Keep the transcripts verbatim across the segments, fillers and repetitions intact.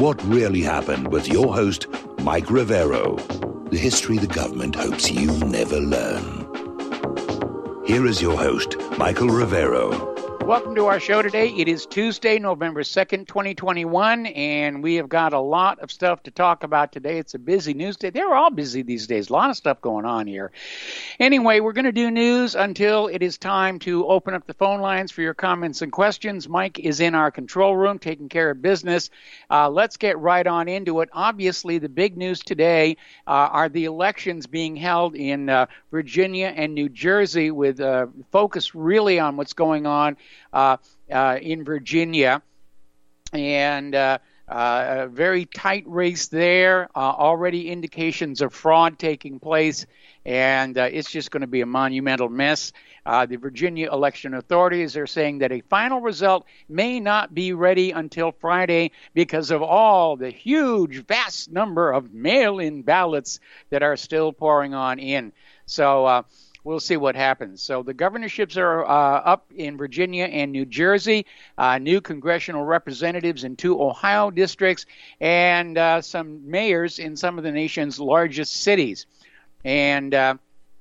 What Really Happened with your host, Mike Rivero. The history the government hopes you never learn. Here is your host, Michael Rivero. Welcome to our show today. It is Tuesday, November second, twenty twenty-one, and we have got a lot of stuff to talk about today. It's a busy news day. They're all busy these days. A lot of stuff going on here. Anyway, we're going to do news until it is time to open up the phone lines for your comments and questions. Mike is in our control room taking care of business. Uh, let's get right on into it. Obviously, the big news today uh, are the elections being held in uh, Virginia and New Jersey, with uh, focus really on what's going on Uh, uh, in Virginia, and uh, uh, a very tight race there. Uh, already indications of fraud taking place, and uh, it's just going to be a monumental mess. Uh, the Virginia election authorities are saying that a final result may not be ready until Friday because of all the huge, vast number of mail-in ballots that are still pouring on in. So, uh, We'll see what happens. So the governorships are uh, up in Virginia and New Jersey, uh, new congressional representatives in two Ohio districts, and uh, some mayors in some of the nation's largest cities. And uh,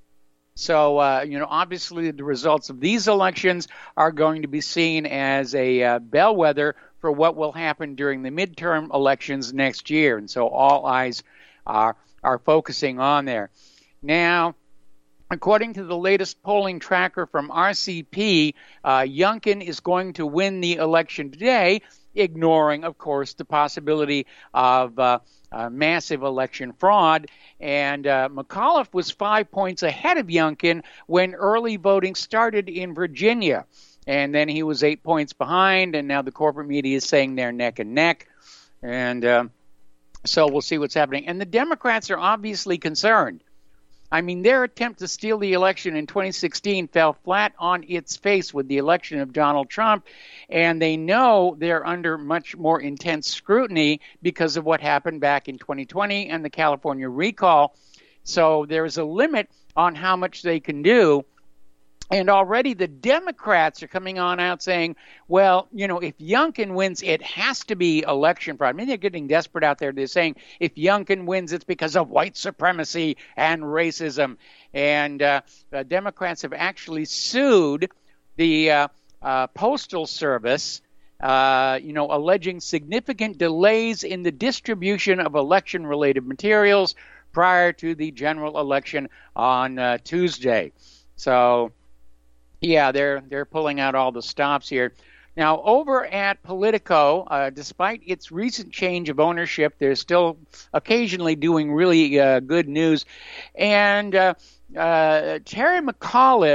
so, uh, you know, obviously the results of these elections are going to be seen as a uh, bellwether for what will happen during the midterm elections next year. And so all eyes are, are focusing on there. Now, according to the latest polling tracker from R C P, uh, Youngkin is going to win the election today, ignoring, of course, the possibility of uh, uh, massive election fraud. And uh, McAuliffe was five points ahead of Youngkin when early voting started in Virginia. And then he was eight points behind, and now the corporate media is saying they're neck and neck. And uh, so we'll see what's happening. And the Democrats are obviously concerned. I mean, their attempt to steal the election in twenty sixteen fell flat on its face with the election of Donald Trump, and they know they're under much more intense scrutiny because of what happened back in twenty twenty and the California recall. So there's a limit on how much they can do. And already the Democrats are coming on out saying, well, you know, if Youngkin wins, it has to be election fraud. I mean, they're getting desperate out there. They're saying if Youngkin wins, it's because of white supremacy and racism. And uh, the Democrats have actually sued the uh, uh, Postal Service, uh, you know, alleging significant delays in the distribution of election-related materials prior to the general election on uh, Tuesday. So, yeah, they're they're pulling out all the stops here. Now, over at Politico, uh, despite its recent change of ownership, they're still occasionally doing really uh, good news. And uh, uh, Terry McAuliffe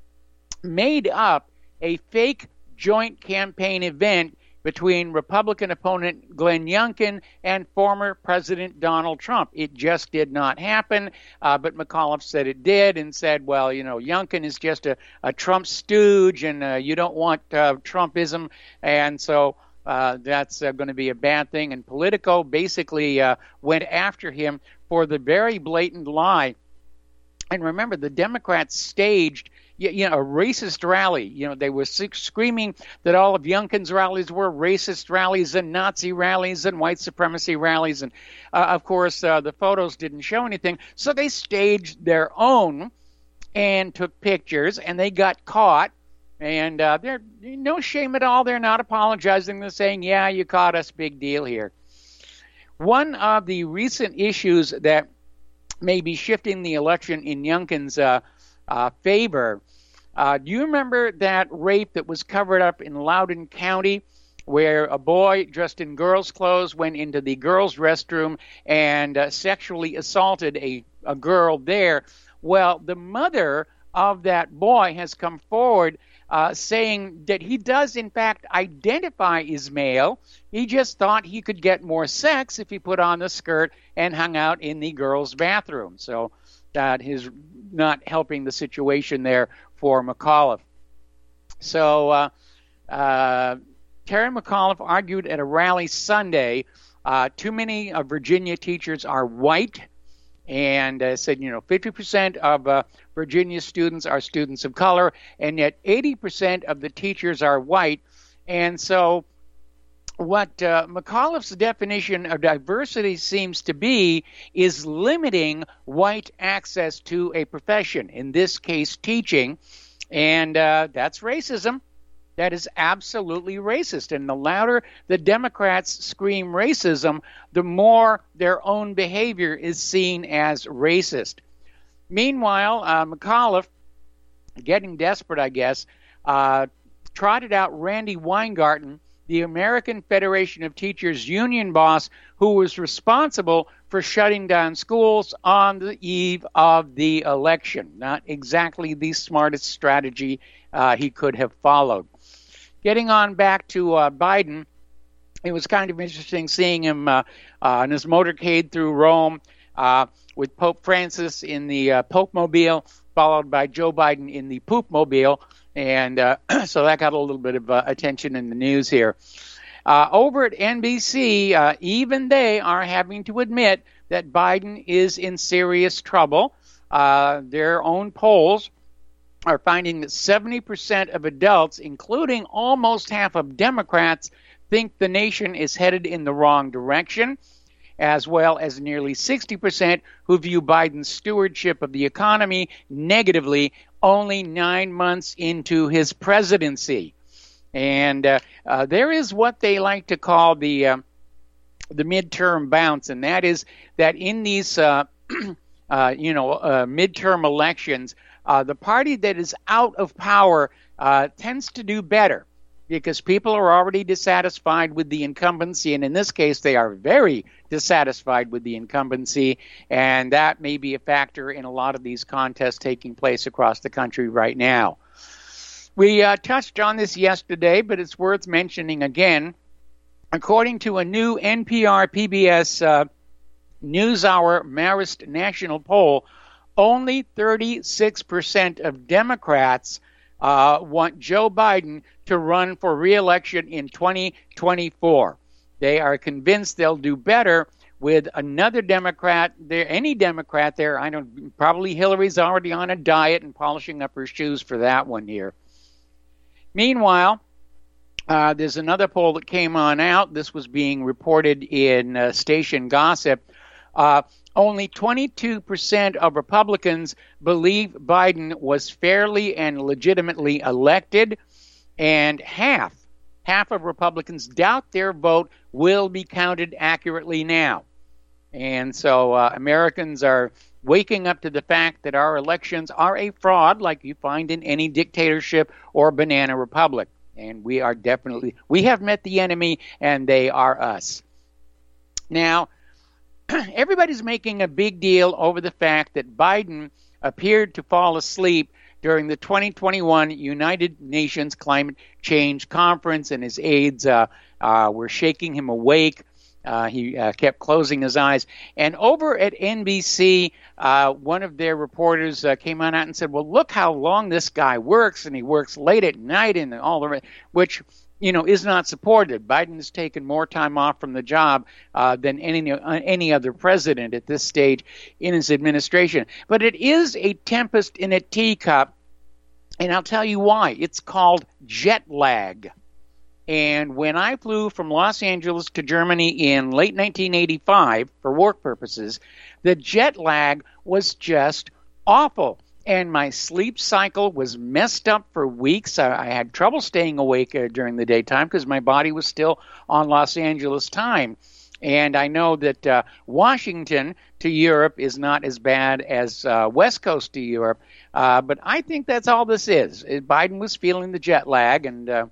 made up a fake joint campaign event between Republican opponent Glenn Youngkin and former President Donald Trump. It just did not happen, uh, but McAuliffe said it did and said, well, you know, Youngkin is just a, a Trump stooge, and uh, you don't want uh, Trumpism, and so uh, that's uh, going to be a bad thing. And Politico basically uh, went after him for the very blatant lie. And remember, the Democrats staged you know, a racist rally. You know, they were screaming that all of Youngkin's rallies were racist rallies and Nazi rallies and white supremacy rallies. And, uh, of course, uh, the photos didn't show anything. So they staged their own and took pictures, and they got caught. And uh, they're no shame at all. They're not apologizing. They're saying, yeah, you caught us, big deal here. One of the recent issues that may be shifting the election in Youngkin's uh, uh, favor. Uh, do you remember that rape that was covered up in Loudoun County, where a boy dressed in girls' clothes went into the girls' restroom and uh, sexually assaulted a, a girl there? Well, the mother of that boy has come forward uh, saying that he does, in fact, identify as male. He just thought he could get more sex if he put on the skirt and hung out in the girls' bathroom. So that is not helping the situation there for McAuliffe. So uh, uh, Terry McAuliffe argued at a rally Sunday, uh, too many of Virginia teachers are white, and uh, said, you know, fifty percent of uh, Virginia students are students of color, and yet eighty percent of the teachers are white. And so what uh, McAuliffe's definition of diversity seems to be is limiting white access to a profession, in this case teaching, and uh, that's racism. That is absolutely racist. And the louder the Democrats scream racism, the more their own behavior is seen as racist. Meanwhile, uh, McAuliffe, getting desperate, I guess, uh, trotted out Randy Weingarten, the American Federation of Teachers union boss, who was responsible for shutting down schools on the eve of the election. Not exactly the smartest strategy uh, he could have followed. Getting on back to uh, Biden, it was kind of interesting seeing him uh, uh, on his motorcade through Rome uh, with Pope Francis in the uh, Pope-mobile, followed by Joe Biden in the Poop-mobile. And uh, so that got a little bit of uh, attention in the news here. Uh, over at N B C, uh, even they are having to admit that Biden is in serious trouble. Uh, their own polls are finding that seventy percent of adults, including almost half of Democrats, think the nation is headed in the wrong direction, as well as nearly sixty percent who view Biden's stewardship of the economy negatively only nine months into his presidency. And uh, uh, there is what they like to call the uh, the midterm bounce, and that is that in these uh, uh, you know uh, midterm elections, uh, the party that is out of power uh, tends to do better because people are already dissatisfied with the incumbency, and in this case, they are very dissatisfied with the incumbency, and that may be a factor in a lot of these contests taking place across the country right now. We uh, touched on this yesterday, but it's worth mentioning again. According to a new N P R P B S uh, NewsHour Marist national poll, only thirty-six percent of Democrats uh, want Joe Biden to run for re-election in twenty twenty-four. They are convinced they'll do better with another Democrat there, any Democrat there. I don't, probably Hillary's already on a diet and polishing up her shoes for that one here. Meanwhile, uh, there's another poll that came on out. This was being reported in uh, station gossip. Uh, only twenty-two percent of Republicans believe Biden was fairly and legitimately elected, and half, half of Republicans doubt their vote will be counted accurately now. And so uh, Americans are waking up to the fact that our elections are a fraud like you find in any dictatorship or banana republic. And we are definitely, we have met the enemy and they are us. Now, everybody's making a big deal over the fact that Biden appeared to fall asleep during the twenty twenty-one United Nations Climate Change Conference, and his aides uh, uh, were shaking him awake. Uh, he uh, kept closing his eyes. And over at N B C, uh, one of their reporters uh, came on out and said, well, look how long this guy works, and he works late at night and all the rest, which, you know, is not supported. Biden has taken more time off from the job uh, than any, uh, any other president at this stage in his administration. But it is a tempest in a teacup, and I'll tell you why. It's called jet lag. And when I flew from Los Angeles to Germany in late nineteen eighty-five for work purposes, the jet lag was just awful. And my sleep cycle was messed up for weeks. I, I had trouble staying awake uh, during the daytime because my body was still on Los Angeles time. And I know that uh, Washington to Europe is not as bad as uh, West Coast to Europe. Uh, but I think that's all this is. Biden was feeling the jet lag, and uh,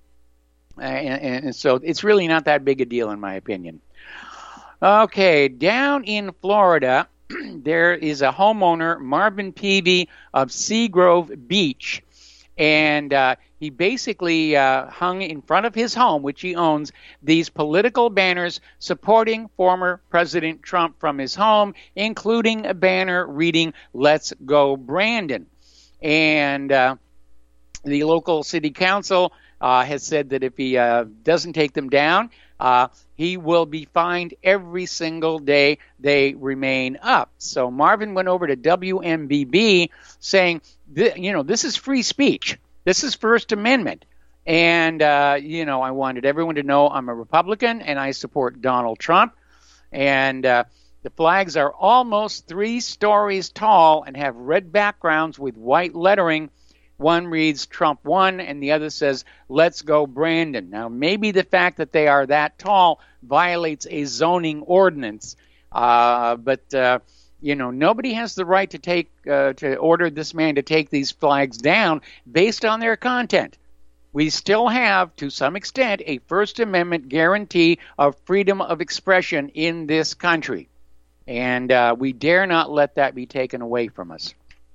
And, and so it's really not that big a deal, in my opinion. Okay, down in Florida, there is a homeowner, Marvin Peavy of Seagrove Beach, and uh, he basically uh, hung in front of his home, which he owns, these political banners supporting former President Trump from his home, including a banner reading, "Let's go Brandon." And uh, the local city council Uh, has said that if he uh, doesn't take them down, uh, he will be fined every single day they remain up. So Marvin went over to W M B B saying, you know, this is free speech. This is First Amendment. And, uh, you know, I wanted everyone to know I'm a Republican and I support Donald Trump. And uh, the flags are almost three stories tall and have red backgrounds with white lettering. One reads Trump won and the other says, let's go Brandon. Now, maybe the fact that they are that tall violates a zoning ordinance. Uh, but, uh, you know, nobody has the right to take uh, to order this man to take these flags down based on their content. We still have, to some extent, a First Amendment guarantee of freedom of expression in this country. And uh, we dare not let that be taken away from us.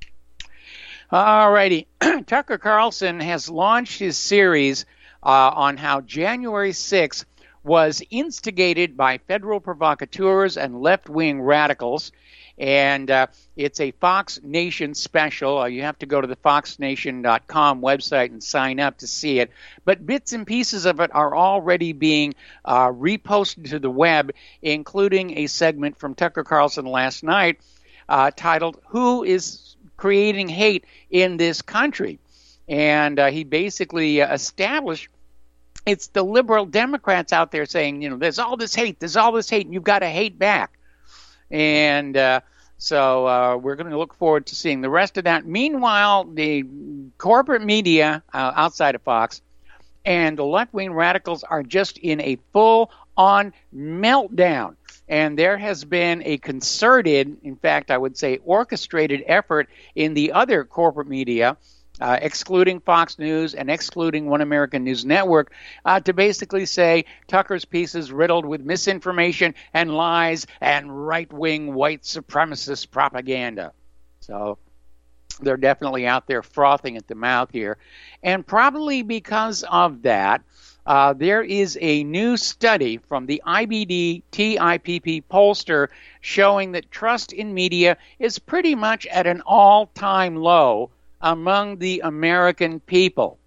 All righty. Tucker Carlson has launched his series uh, on how January sixth was instigated by federal provocateurs and left-wing radicals. And uh, it's a Fox Nation special. Uh, you have to go to the fox nation dot com website and sign up to see it. But bits and pieces of it are already being uh, reposted to the web, including a segment from Tucker Carlson last night uh, titled, Who is Creating Hate in This Country? And uh, he basically uh, established it's the liberal Democrats out there saying, you know, there's all this hate, there's all this hate, and you've got to hate back. And uh, so uh, we're going to look forward to seeing the rest of that. Meanwhile, the corporate media uh, outside of Fox and the left-wing radicals are just in a full-on meltdown. And there has been a concerted, in fact, I would say orchestrated effort in the other corporate media, Uh, excluding Fox News and excluding One American News Network, uh, to basically say Tucker's piece is riddled with misinformation and lies and right-wing white supremacist propaganda. So they're definitely out there frothing at the mouth here. And probably because of that, uh, there is a new study from the I B D T I P P pollster showing that trust in media is pretty much at an all-time low among the American people.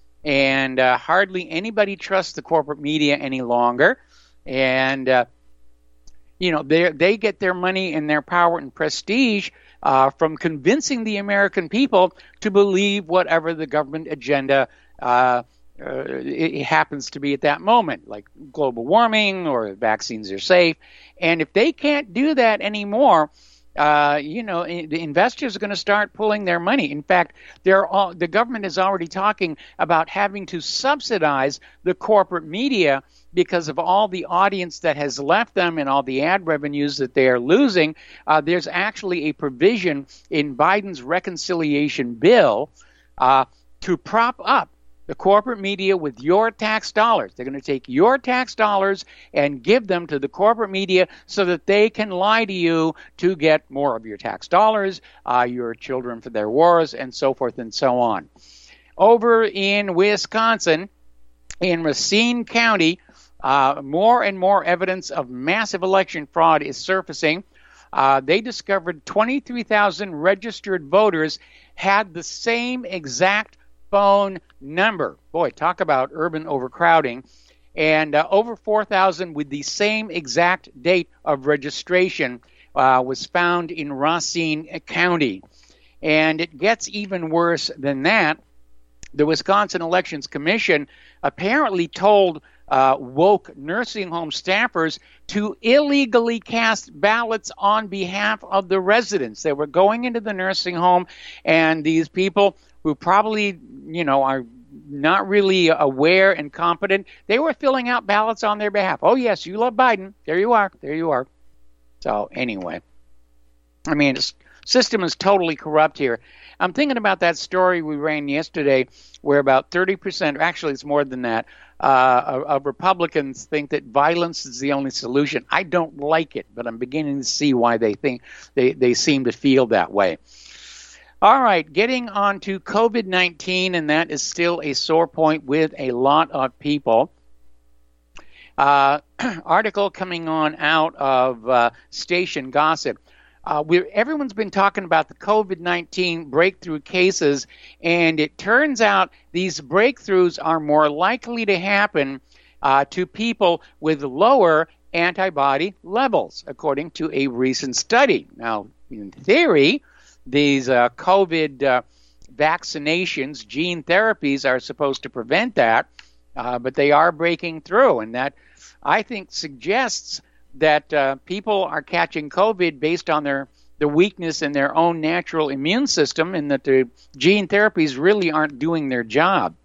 And uh, hardly anybody trusts the corporate media any longer. And, uh, you know, they they get their money and their power and prestige uh, from convincing the American people to believe whatever the government agenda uh, uh, it happens to be at that moment, like global warming or vaccines are safe. And if they can't do that anymore, Uh, you know, the investors are going to start pulling their money. In fact, they're all, the government is already talking about having to subsidize the corporate media because of all the audience that has left them and all the ad revenues that they are losing. Uh, there's actually a provision in Biden's reconciliation bill uh, to prop up the corporate media with your tax dollars. They're going to take your tax dollars and give them to the corporate media so that they can lie to you to get more of your tax dollars, uh, your children for their wars, and so forth and so on. Over in Wisconsin, in Racine County, uh, more and more evidence of massive election fraud is surfacing. Uh, they discovered twenty-three thousand registered voters had the same exact phone number. Boy, talk about urban overcrowding. And uh, over four thousand with the same exact date of registration uh, was found in Racine County. And it gets even worse than that. The Wisconsin Elections Commission apparently told uh, woke nursing home staffers to illegally cast ballots on behalf of the residents. They were going into the nursing home, and these people who probably, you know, are not really aware and competent, they were filling out ballots on their behalf. Oh, yes, you love Biden. There you are. There you are. So anyway, I mean, the system is totally corrupt here. I'm thinking about that story we ran yesterday where about thirty percent, actually it's more than that, uh, of, of Republicans think that violence is the only solution. I don't like it, but I'm beginning to see why they think they, they seem to feel that way. All right, getting on to COVID nineteen, and that is still a sore point with a lot of people. Uh, article coming on out of uh, Station Gossip. Uh, we're, everyone's been talking about the COVID nineteen breakthrough cases, and it turns out these breakthroughs are more likely to happen uh, to people with lower antibody levels, according to a recent study. Now, in theory, these uh, COVID uh, vaccinations, gene therapies are supposed to prevent that, uh, but they are breaking through, and that, I think, suggests that uh, people are catching COVID based on their the weakness in their own natural immune system, and that the gene therapies really aren't doing their job.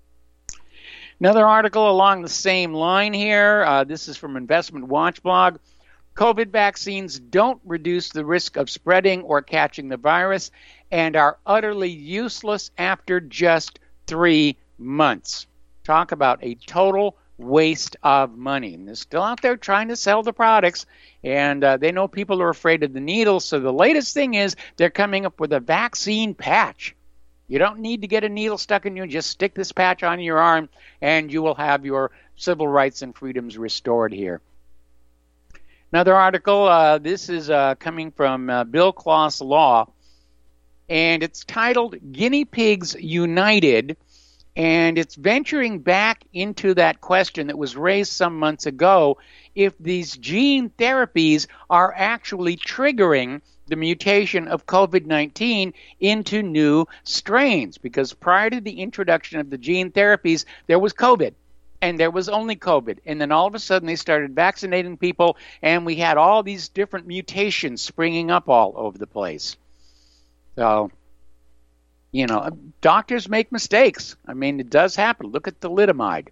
Another article along the same line here. Uh, this is from Investment Watch blog. COVID vaccines don't reduce the risk of spreading or catching the virus and are utterly useless after just three months. Talk about a total waste of money. And they're still out there trying to sell the products, and uh, they know people are afraid of the needle. So the latest thing is they're coming up with a vaccine patch. You don't need to get a needle stuck in you. Just stick this patch on your arm, and you will have your civil rights and freedoms restored here. Another article, uh, this is uh, coming from uh, Bill Kloss Law, and it's titled Guinea Pigs United, and it's venturing back into that question that was raised some months ago, if these gene therapies are actually triggering the mutation of COVID nineteen into new strains. Because prior to the introduction of the gene therapies, there was COVID, and there was only COVID. And then all of a sudden they started vaccinating people, and we had all these different mutations springing up all over the place. So, you know, doctors make mistakes. I mean, it does happen. Look at thalidomide.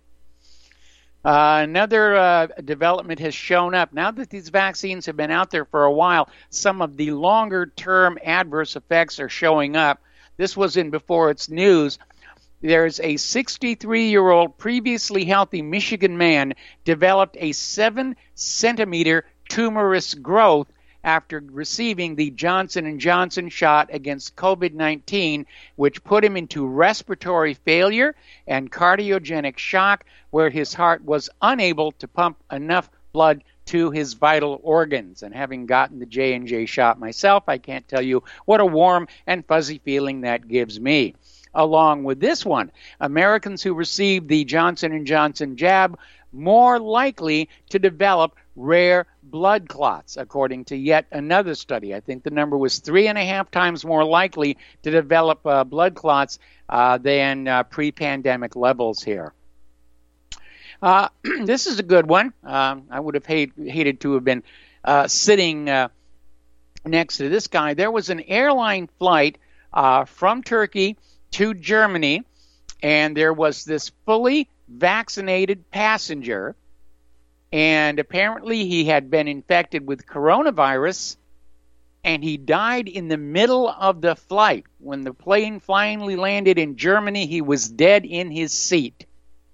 Uh, another uh, development has shown up. Now that these vaccines have been out there for a while, some of the longer-term adverse effects are showing up. This was in Before It's News. There's a sixty-three-year-old previously healthy Michigan man developed a seven-centimeter tumorous growth after receiving the Johnson and Johnson shot against COVID nineteen, which put him into respiratory failure and cardiogenic shock, where his heart was unable to pump enough blood to his vital organs. And having gotten the J and J shot myself, I can't tell you what a warm and fuzzy feeling that gives me. Along with this one, Americans who received the Johnson and Johnson jab more likely to develop rare blood clots, according to yet another study. I think the number was three and a half times more likely to develop uh, blood clots uh, than uh, pre-pandemic levels here. Uh, this is a good one. Uh, I would have hate, hated to have been uh, sitting uh, next to this guy. There was an airline flight uh, from Turkey to Germany, and there was this fully vaccinated passenger, and apparently he had been infected with coronavirus, and he died in the middle of the flight. When the plane finally landed in Germany, he was dead in his seat.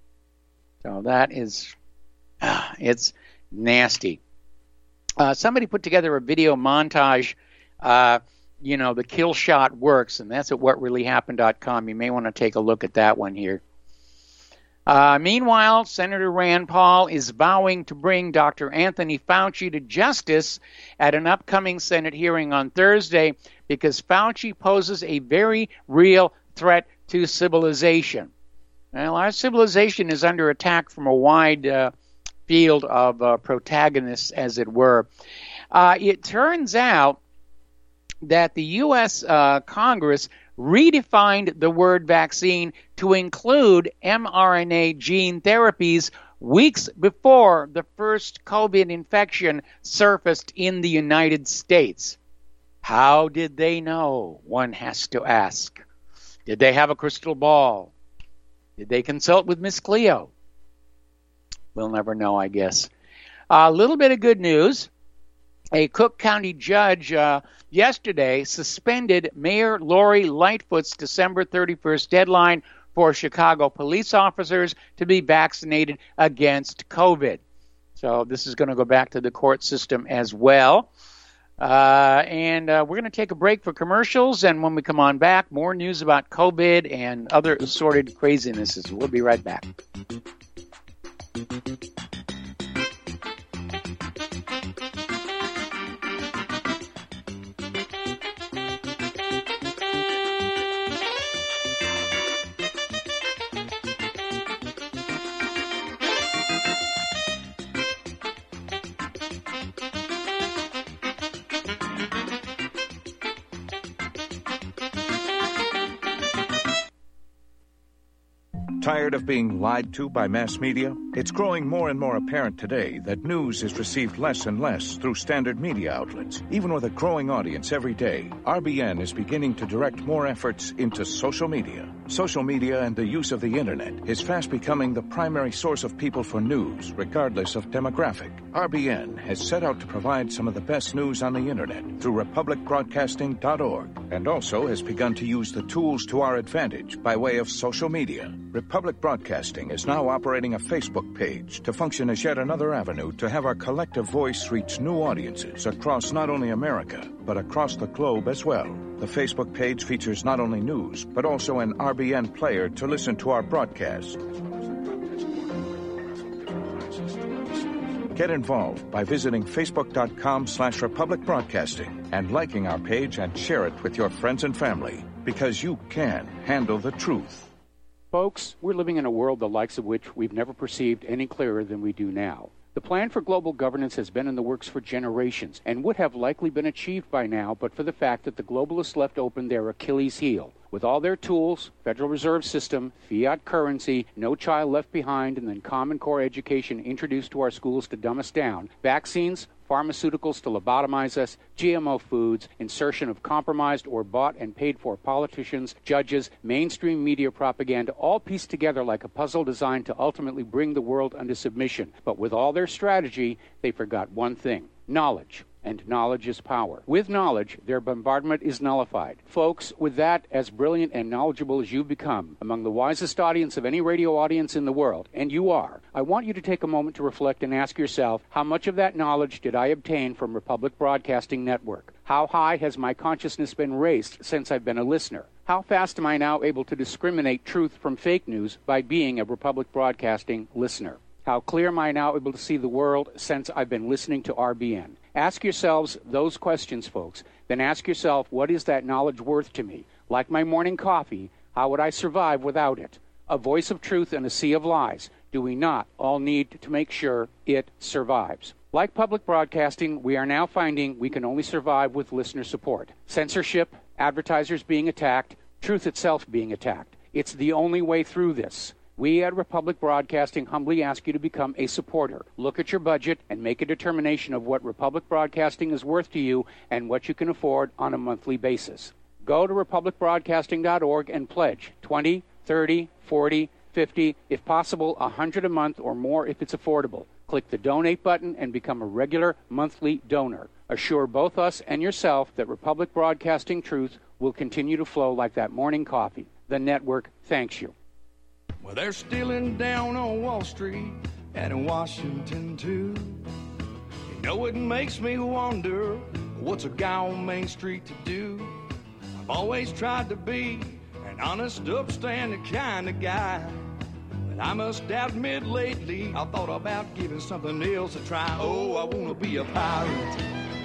So that is, uh, it's nasty. Uh, somebody put together a video montage, uh, you know, the kill shot works, and that's at what really happened dot com. You may want to take a look at that one here. Uh, meanwhile, Senator Rand Paul is vowing to bring Doctor Anthony Fauci to justice at an upcoming Senate hearing on Thursday, because Fauci poses a very real threat to civilization. Well, our civilization is under attack from a wide uh, field of uh, protagonists, as it were. Uh, it turns out that the U S uh, Congress redefined the word vaccine to include mRNA gene therapies weeks before the first COVID infection surfaced in the United States. How did they know? One has to ask. Did they have a crystal ball? Did they consult with Miss Cleo? We'll never know, I guess. A little bit of good news. A Cook County judge uh, yesterday suspended Mayor Lori Lightfoot's December thirty-first deadline for Chicago police officers to be vaccinated against COVID. So this is going to go back to the court system as well. Uh, and uh, we're going to take a break for commercials, and when we come on back, more news about COVID and other assorted crazinesses. We'll be right back. Tired of being lied to by mass media? It's growing more and more apparent today that news is received less and less through standard media outlets. Even with a growing audience every day, R B N is beginning to direct more efforts into social media. Social media and the use of the internet is fast becoming the primary source of people for news, regardless of demographic. R B N has set out to provide some of the best news on the internet through republic broadcasting dot org, and also has begun to use the tools to our advantage by way of social media. Republic Broadcasting is now operating a Facebook page to function as yet another avenue to have our collective voice reach new audiences across not only America, but across the globe as well. The Facebook page features not only news, but also an R B N player to listen to our broadcasts. Get involved by visiting facebook.com slash Republic Broadcasting and liking our page and share it with your friends and family, because you can handle the truth. Folks, we're living in a world the likes of which we've never perceived any clearer than we do now. The plan for global governance has been in the works for generations and would have likely been achieved by now but for the fact that the globalists left open their Achilles heel. With all their tools, Federal Reserve System, fiat currency, no child left behind, and then Common Core education introduced to our schools to dumb us down, vaccines, pharmaceuticals to lobotomize us, G M O foods, insertion of compromised or bought and paid for politicians, judges, mainstream media propaganda, all pieced together like a puzzle designed to ultimately bring the world under submission. But with all their strategy, they forgot one thing: knowledge. And knowledge is power. With knowledge, their bombardment is nullified. Folks, with that, as brilliant and knowledgeable as you've become, among the wisest audience of any radio audience in the world, and you are, I want you to take a moment to reflect and ask yourself, how much of that knowledge did I obtain from Republic Broadcasting Network? How high has my consciousness been raised since I've been a listener? How fast am I now able to discriminate truth from fake news by being a Republic Broadcasting listener? How clear am I now able to see the world since I've been listening to R B N? Ask yourselves those questions, folks. Then ask yourself, what is that knowledge worth to me? Like my morning coffee, how would I survive without it? A voice of truth in a sea of lies. Do we not all need to make sure it survives? Like public broadcasting, we are now finding we can only survive with listener support. Censorship, advertisers being attacked, truth itself being attacked. It's the only way through this. We at Republic Broadcasting humbly ask you to become a supporter. Look at your budget and make a determination of what Republic Broadcasting is worth to you and what you can afford on a monthly basis. Go to republic broadcasting dot org and pledge twenty, thirty, forty, fifty, if possible one hundred a month or more if it's affordable. Click the donate button and become a regular monthly donor. Assure both us and yourself that Republic Broadcasting truth will continue to flow like that morning coffee. The network thanks you. Well, they're stealing down on Wall Street and in Washington, too. You know, it makes me wonder, what's a guy on Main Street to do? I've always tried to be an honest, upstanding kind of guy. But I must admit lately, I thought about giving something else a try. Oh, I want to be a pirate.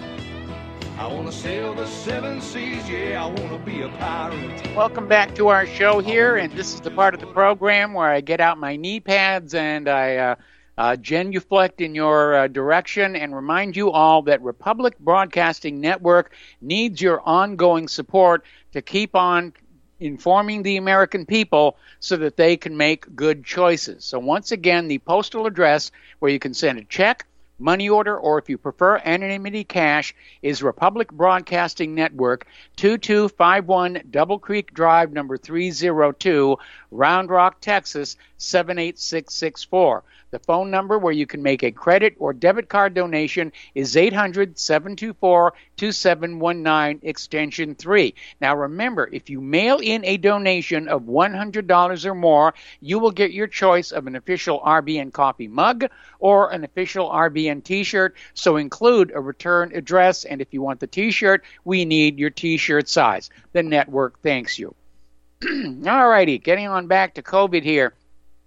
I want to sail the seven seas, yeah, I want to be a pirate. Welcome back to our show here, and this is the part of the program where I get out my knee pads and I uh, uh, genuflect in your uh, direction and remind you all that Republic Broadcasting Network needs your ongoing support to keep on informing the American people so that they can make good choices. So once again, the postal address where you can send a check, money order, or if you prefer anonymity cash, is Republic Broadcasting Network, two two five one Double Creek Drive, number three oh two, Round Rock, Texas, seven eight six six four. The phone number where you can make a credit or debit card donation is eight hundred, seven two four, two seven one nine, extension three. Now remember, if you mail in a donation of one hundred dollars or more, you will get your choice of an official R B N coffee mug or an official R B N t-shirt, so include a return address, and if you want the t-shirt, we need your t-shirt size. The network thanks you. All righty, getting on back to COVID here.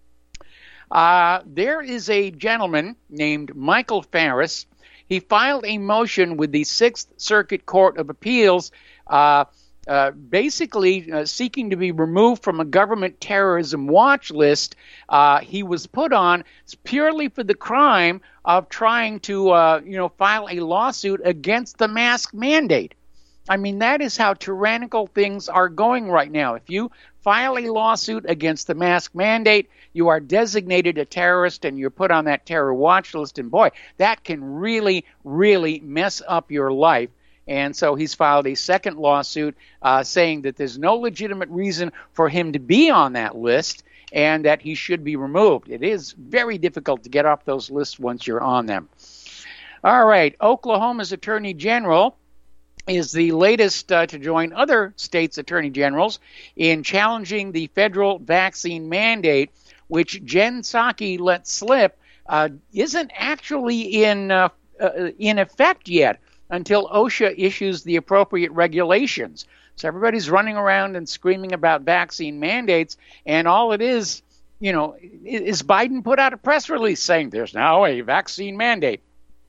Uh, there is a gentleman named Michael Farris. He filed a motion with the Sixth Circuit Court of Appeals uh, uh, basically uh, seeking to be removed from a government terrorism watch list. Uh, he was put on purely for the crime of trying to uh, you know, file a lawsuit against the mask mandate. I mean, that is how tyrannical things are going right now. If you file a lawsuit against the mask mandate, you are designated a terrorist and you're put on that terror watch list. And boy, that can really, really mess up your life. And so he's filed a second lawsuit uh, saying that there's no legitimate reason for him to be on that list and that he should be removed. It is very difficult to get off those lists once you're on them. All right, Oklahoma's Attorney General is the latest uh, to join other states' attorney generals in challenging the federal vaccine mandate, which Jen Psaki let slip uh, isn't actually in uh, uh, in effect yet until OSHA issues the appropriate regulations. So everybody's running around and screaming about vaccine mandates, and all it is, you know, is Biden put out a press release saying there's now a vaccine mandate.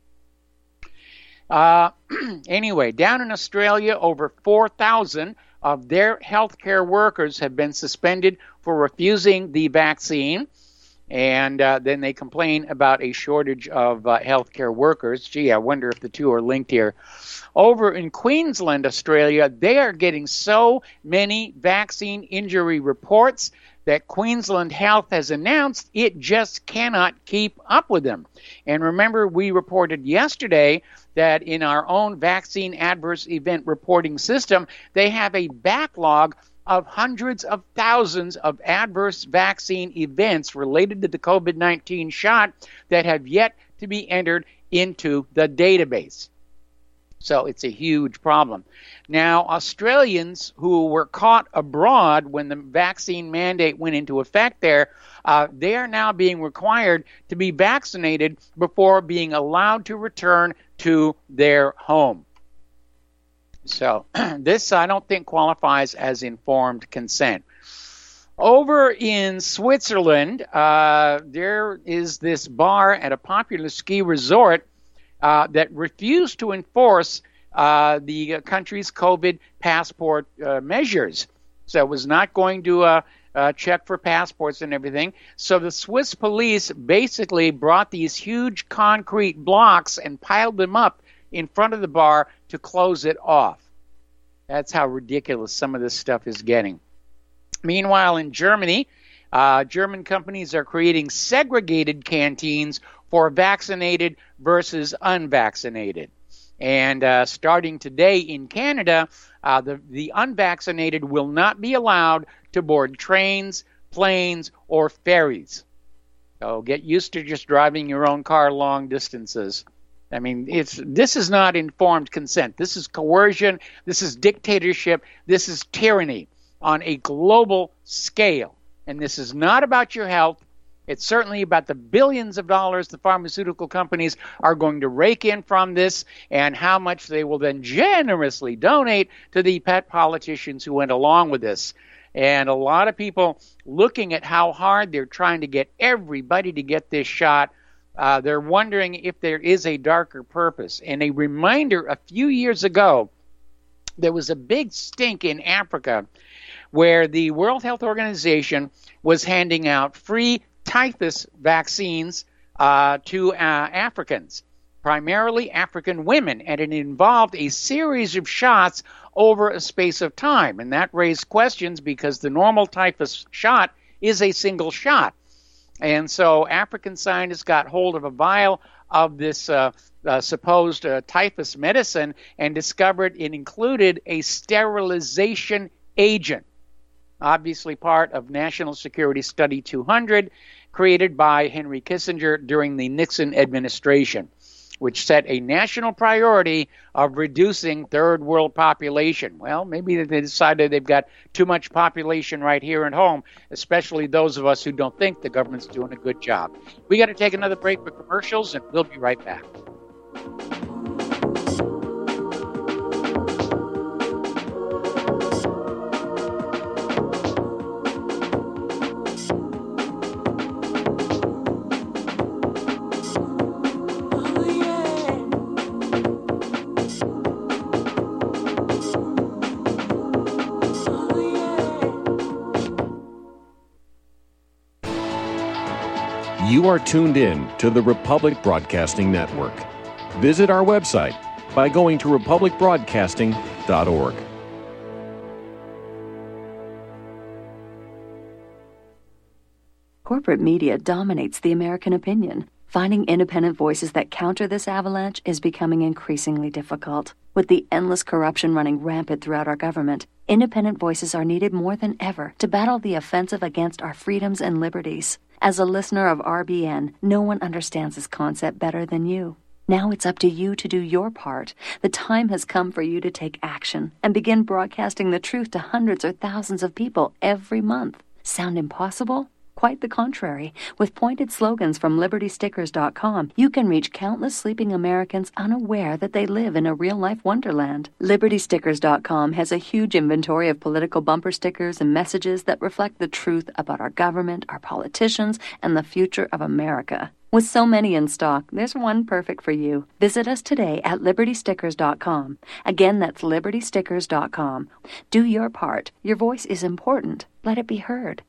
Uh, anyway, down in Australia, over four thousand of their healthcare workers have been suspended for refusing the vaccine. And uh, then they complain about a shortage of uh, healthcare workers. Gee, I wonder if the two are linked here. Over in Queensland, Australia, they are getting so many vaccine injury reports that Queensland Health has announced it just cannot keep up with them. And remember, we reported yesterday that in our own vaccine adverse event reporting system, they have a backlog of hundreds of thousands of adverse vaccine events related to the COVID nineteen shot that have yet to be entered into the database. So it's a huge problem. Now, Australians who were caught abroad when the vaccine mandate went into effect there, uh, they are now being required to be vaccinated before being allowed to return to their home. So this, I don't think, qualifies as informed consent. Over in Switzerland, uh, there is this bar at a popular ski resort uh, that refused to enforce uh, the country's COVID passport uh, measures. So it was not going to uh, uh, check for passports and everything. So the Swiss police basically brought these huge concrete blocks and piled them up in front of the bar to close it off. That's how ridiculous some of this stuff is getting. Meanwhile, in Germany, uh, German companies are creating segregated canteens for vaccinated versus unvaccinated. And uh, starting today in Canada, uh, the, the unvaccinated will not be allowed to board trains, planes, or ferries. So get used to just driving your own car long distances. I mean, it's this is not informed consent. This is coercion. This is dictatorship. This is tyranny on a global scale. And this is not about your health. It's certainly about the billions of dollars the pharmaceutical companies are going to rake in from this and how much they will then generously donate to the pet politicians who went along with this. And a lot of people looking at how hard they're trying to get everybody to get this shot, uh, they're wondering if there is a darker purpose. And a reminder, a few years ago, there was a big stink in Africa where the World Health Organization was handing out free typhus vaccines uh, to uh, Africans, primarily African women, and it involved a series of shots over a space of time. And that raised questions because the normal typhus shot is a single shot. And so African scientists got hold of a vial of this uh, uh, supposed uh, typhus medicine and discovered it included a sterilization agent, obviously part of National Security Study two hundred, created by Henry Kissinger during the Nixon administration, which set a national priority of reducing third world population. Well, maybe they decided they've got too much population right here at home, especially those of us who don't think the government's doing a good job. We got to take another break for commercials, and we'll be right back. You are tuned in to the Republic Broadcasting Network. Visit our website by going to republic broadcasting dot org. Corporate media dominates the American opinion. Finding independent voices that counter this avalanche is becoming increasingly difficult. With the endless corruption running rampant throughout our government, independent voices are needed more than ever to battle the offensive against our freedoms and liberties. As a listener of R B N, no one understands this concept better than you. Now it's up to you to do your part. The time has come for you to take action and begin broadcasting the truth to hundreds or thousands of people every month. Sound impossible? Quite the contrary. With pointed slogans from Liberty Stickers dot com, you can reach countless sleeping Americans unaware that they live in a real-life wonderland. Liberty Stickers dot com has a huge inventory of political bumper stickers and messages that reflect the truth about our government, our politicians, and the future of America. With so many in stock, there's one perfect for you. Visit us today at Liberty Stickers dot com. Again, that's Liberty Stickers dot com. Do your part. Your voice is important. Let it be heard.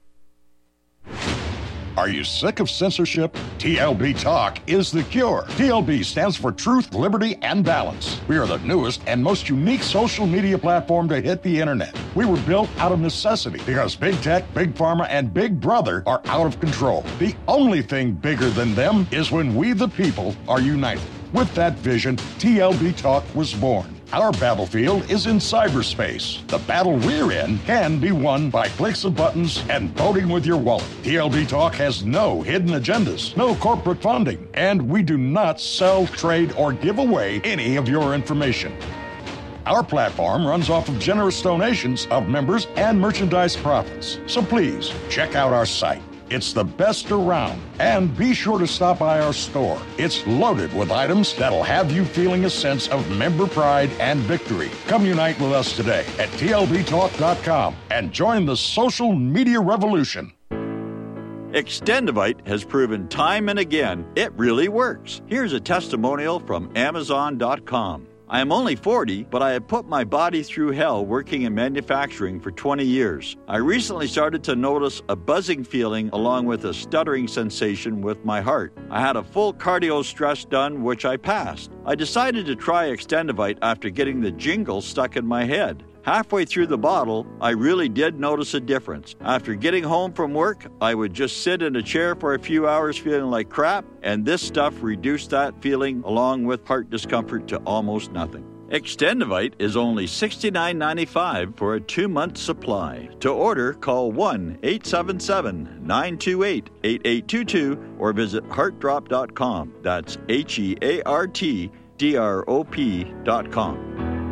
Are you sick of censorship? T L B Talk is the cure. T L B stands for Truth, Liberty, and Balance. We are the newest and most unique social media platform to hit the internet. We were built out of necessity because big tech, big pharma, and big brother are out of control. The only thing bigger than them is when we the people are united. With that vision, T L B Talk was born. Our battlefield is in cyberspace. The battle we're in can be won by clicks of buttons and voting with your wallet. T L B Talk has no hidden agendas, no corporate funding, and we do not sell, trade, or give away any of your information. Our platform runs off of generous donations of members and merchandise profits. So please, check out our site. It's the best around. And be sure to stop by our store. It's loaded with items that'll have you feeling a sense of member pride and victory. Come unite with us today at T L B talk dot com and join the social media revolution. Extendivite has proven time and again it really works. Here's a testimonial from Amazon dot com. I am only forty, but I have put my body through hell working in manufacturing for twenty years. I recently started to notice a buzzing feeling along with a stuttering sensation with my heart. I had a full cardio stress done, which I passed. I decided to try Extendivite after getting the jingle stuck in my head. Halfway through the bottle, I really did notice a difference. After getting home from work, I would just sit in a chair for a few hours feeling like crap, and this stuff reduced that feeling along with heart discomfort to almost nothing. Extendivite is only sixty-nine ninety-five for a two-month supply. To order, call one eight seven seven, nine two eight, eight eight two two or visit heart drop dot com. That's H E A R T D R O P dot com.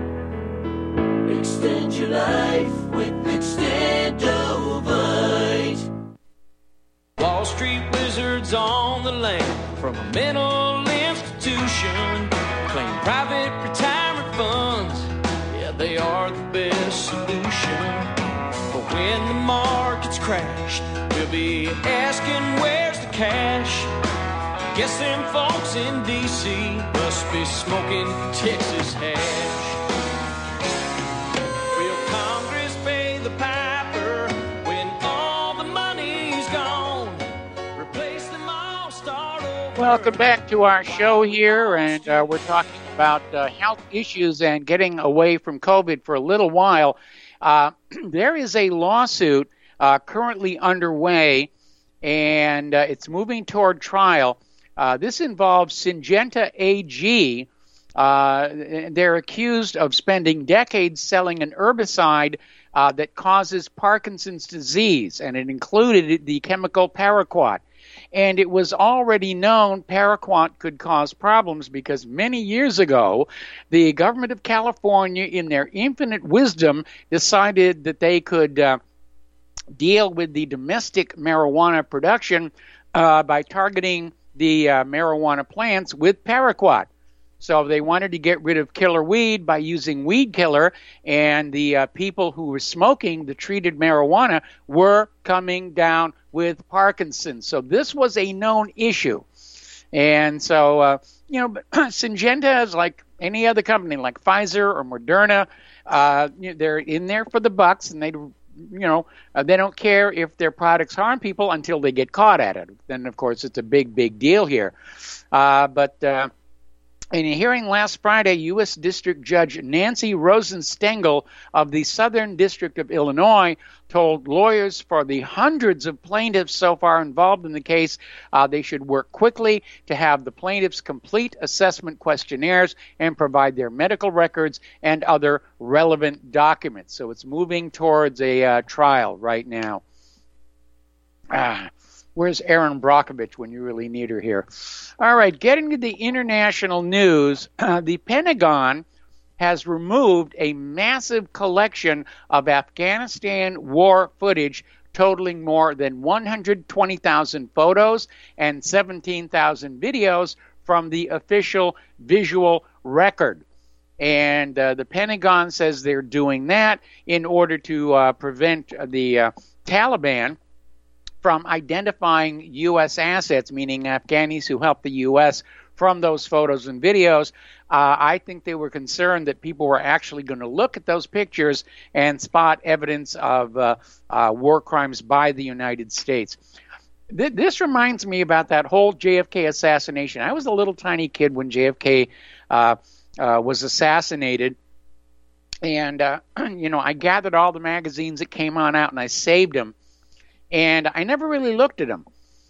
Extend your life with Extendivite. Wall Street wizards on the land from a mental institution claim private retirement funds. Yeah, they are the best solution. But when the markets crash, we'll be asking where's the cash. Guess them folks in D C must be smoking Texas hash. Welcome back to our show here, and uh, we're talking about uh, health issues and getting away from COVID for a little while. Uh, there is a lawsuit uh, currently underway, and uh, it's moving toward trial. Uh, this involves Syngenta A G. Uh, they're accused of spending decades selling an herbicide uh, that causes Parkinson's disease, and it included the chemical paraquat. And it was already known paraquat could cause problems because many years ago, the government of California, in their infinite wisdom, decided that they could uh, deal with the domestic marijuana production uh, by targeting the uh, marijuana plants with paraquat. So they wanted to get rid of killer weed by using weed killer, and the uh, people who were smoking the treated marijuana were coming down with Parkinson's. So this was a known issue. And so, uh, you know, Syngenta is like any other company, like Pfizer or Moderna. Uh, you know, they're in there for the bucks, and they, you know, uh, they don't care if their products harm people until they get caught at it. Then, of course, it's a big, big deal here. Uh, but... Uh, In a hearing last Friday, U S District Judge Nancy Rosenstengel of the Southern District of Illinois told lawyers for the hundreds of plaintiffs so far involved in the case uh, they should work quickly to have the plaintiffs complete assessment questionnaires and provide their medical records and other relevant documents. So it's moving towards a uh, trial right now. Ah. Where's Erin Brockovich when you really need her here? All right, getting to the international news, uh, the Pentagon has removed a massive collection of Afghanistan war footage totaling more than one hundred twenty thousand photos and seventeen thousand videos from the official visual record. And uh, the Pentagon says they're doing that in order to uh, prevent the uh, Taliban from identifying U S assets, meaning Afghanis who helped the U S from those photos and videos. Uh, I think they were concerned that people were actually going to look at those pictures and spot evidence of uh, uh, war crimes by the United States. Th- this reminds me about that whole J F K assassination. I was a little tiny kid when J F K uh, uh, was assassinated. And, uh, you know, I gathered all the magazines that came on out and I saved them. And I never really looked at them.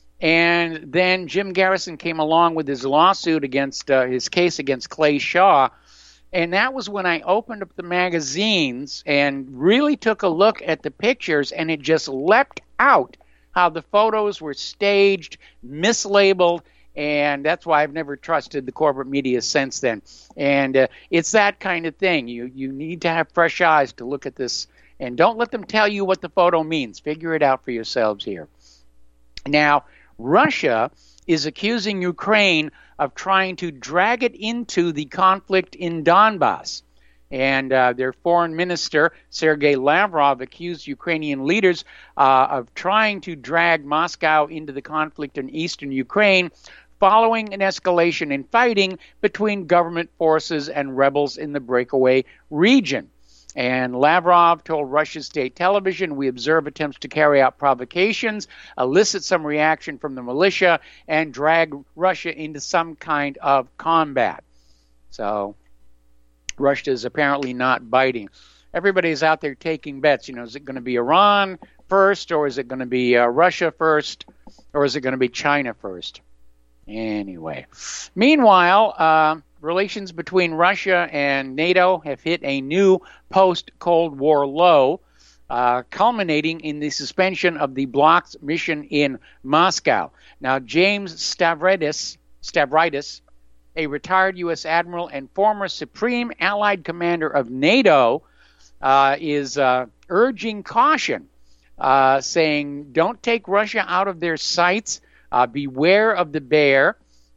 And then Jim Garrison came along with his lawsuit against uh, his case against Clay Shaw. And that was when I opened up the magazines and really took a look at the pictures, and it just leapt out how the photos were staged, mislabeled, and that's why I've never trusted the corporate media since then. And uh, it's that kind of thing. You you need to have fresh eyes to look at this. And don't let them tell you what the photo means. Figure it out for yourselves here. Now, Russia is accusing Ukraine of trying to drag it into the conflict in Donbass. And uh, their foreign minister, Sergei Lavrov, accused Ukrainian leaders uh, of trying to drag Moscow into the conflict in eastern Ukraine following an escalation in fighting between government forces and rebels in the breakaway region. And Lavrov told Russia's state television, "We observe attempts to carry out provocations, elicit some reaction from the militia, and drag Russia into some kind of combat." So Russia is apparently not biting. Everybody's out there taking bets. You know, is it going to be Iran first, or is it going to be uh, Russia first, or is it going to be China first? Anyway. Meanwhile, uh, relations between Russia and NATO have hit a new post-Cold War low, uh, culminating in the suspension of the bloc's mission in Moscow. Now, James Stavridis, Stavridis, a retired U S admiral and former Supreme Allied Commander of NATO, uh, is uh, urging caution, uh, saying, don't take Russia out of their sights. Uh, beware of the bear.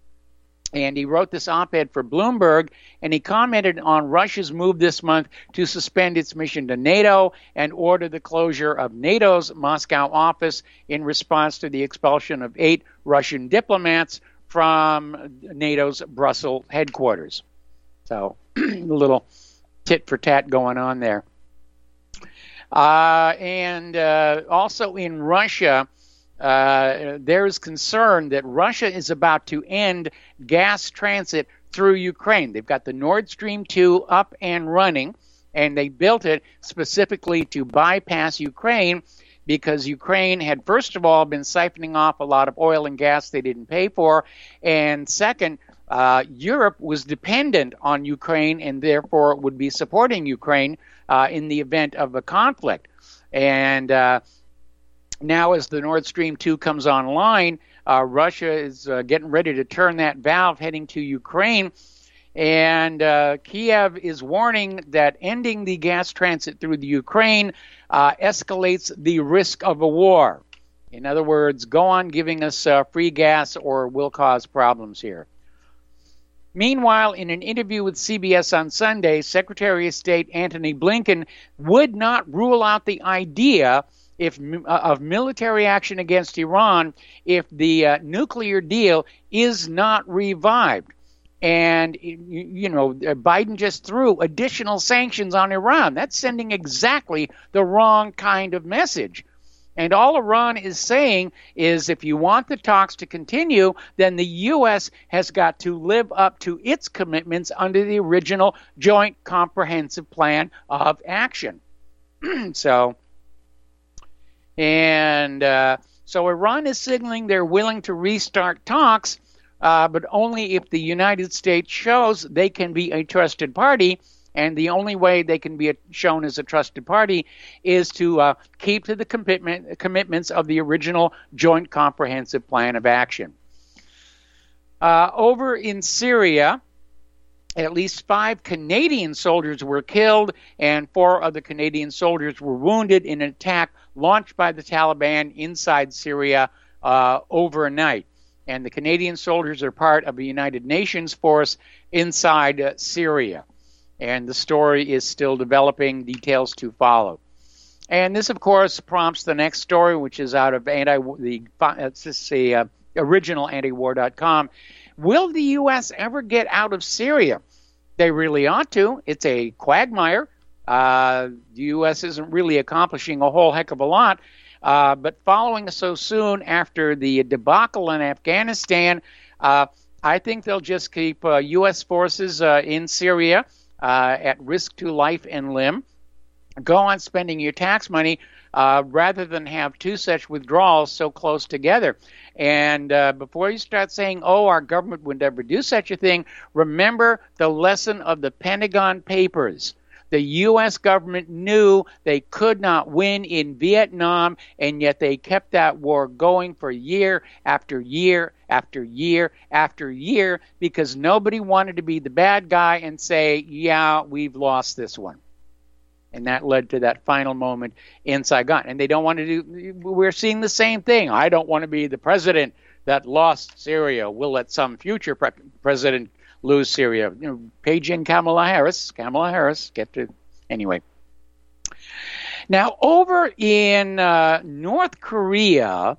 And he wrote this op-ed for Bloomberg, and he commented on Russia's move this month to suspend its mission to NATO and order the closure of NATO's Moscow office in response to the expulsion of eight Russian diplomats from NATO's Brussels headquarters. So a little tit for tat going on there. Uh, and uh, also in Russia, Uh, there is concern that Russia is about to end gas transit through Ukraine. They've got the Nord Stream two up and running, and they built it specifically to bypass Ukraine because Ukraine had, first of all, been siphoning off a lot of oil and gas they didn't pay for, and second, uh, Europe was dependent on Ukraine and therefore would be supporting Ukraine uh, in the event of a conflict. And uh, now as the Nord Stream two comes online, uh, Russia is uh, getting ready to turn that valve heading to Ukraine. And uh, Kiev is warning that ending the gas transit through the Ukraine uh, escalates the risk of a war. In other words, go on giving us uh, free gas or we'll cause problems here. Meanwhile, in an interview with C B S on Sunday, Secretary of State Antony Blinken would not rule out the idea if uh, of military action against Iran if the uh, nuclear deal is not revived. And, you know, Biden just threw additional sanctions on Iran. That's sending exactly the wrong kind of message. And all Iran is saying is if you want the talks to continue, then the U S has got to live up to its commitments under the original Joint Comprehensive Plan of Action. so, and uh, so Iran is signaling they're willing to restart talks, uh, but only if the United States shows they can be a trusted party. And the only way they can be a, shown as a trusted party is to uh, keep to the commitment, commitments of the original Joint Comprehensive Plan of Action. Uh, over in Syria, at least five Canadian soldiers were killed and four other Canadian soldiers were wounded in an attack launched by the Taliban inside Syria uh, overnight. And the Canadian soldiers are part of a United Nations force inside uh, Syria. And the story is still developing, details to follow. And this, of course, prompts the next story, which is out of anti the it's the uh, original antiwar dot com. Will the U S ever get out of Syria? They really ought to. It's a quagmire. Uh, the U S isn't really accomplishing a whole heck of a lot. Uh, but following so soon after the debacle in Afghanistan, uh, I think they'll just keep uh, U S forces uh, in Syria. Uh, at risk to life and limb, go on spending your tax money uh, rather than have two such withdrawals so close together. And uh, before you start saying, oh, our government would never do such a thing, remember the lesson of the Pentagon Papers. The U S government knew they could not win in Vietnam, and yet they kept that war going for year after year after year after year because nobody wanted to be the bad guy and say, yeah, we've lost this one. And that led to that final moment in Saigon. And they don't want to do, we're seeing the same thing. I don't want to be the president that lost Syria. We'll let some future pre- president lose Syria. You know, page in Kamala Harris. Kamala Harris. Get to anyway. Now, over in uh, North Korea,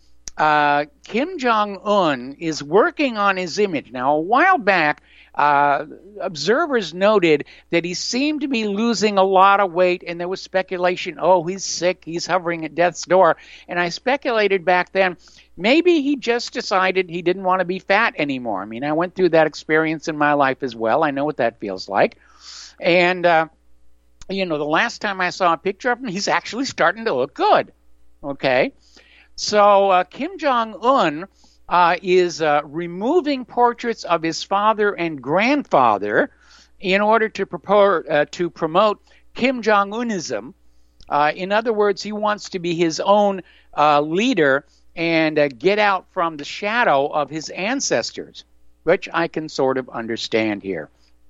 uh, Kim Jong-un is working on his image. Now, a while back, uh, observers noted that he seemed to be losing a lot of weight, and there was speculation, oh, he's sick, he's hovering at death's door. And I speculated back then, maybe he just decided he didn't want to be fat anymore. I mean, I went through that experience in my life as well. I know what that feels like. And, uh, you know, the last time I saw a picture of him, he's actually starting to look good. Okay? So uh, Kim Jong-un uh, is uh, removing portraits of his father and grandfather in order to, propose, uh, to promote Kim Jong-unism. Uh, in other words, he wants to be his own uh, leader and uh, get out from the shadow of his ancestors, which I can sort of understand here.